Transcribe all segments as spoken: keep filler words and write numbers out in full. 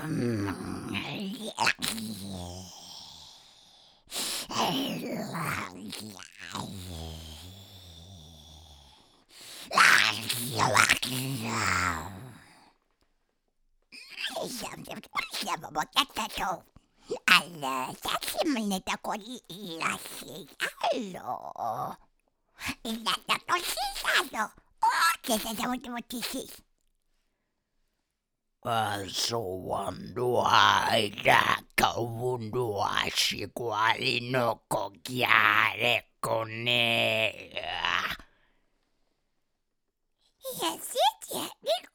Siamo mottato al sassimone da allo. Il dato sisalo. Oh, che se siamo tutti sì. Asowanduai dakawunduashi kwali no kokiare kone. Yes, yes,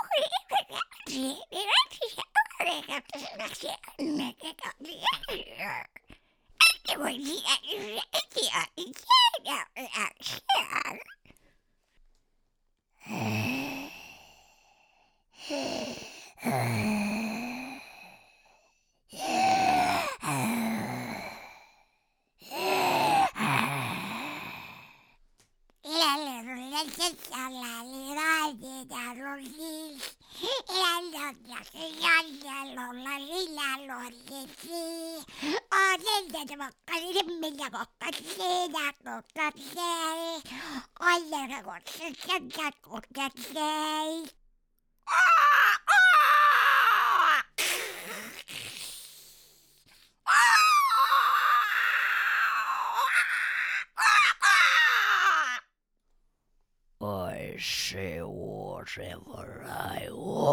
I say whatever I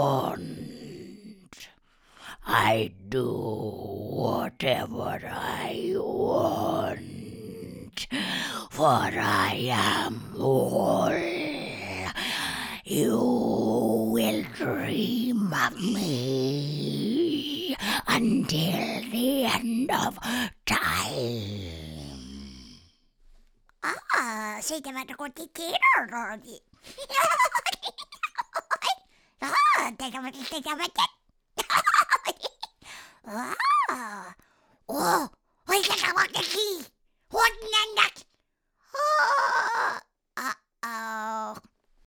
want. I do whatever I want. For I am all. You will dream of me until the end of time. Ah, siete tutti tirati. Ah, te lo metti, te lo metti. Ah, oh.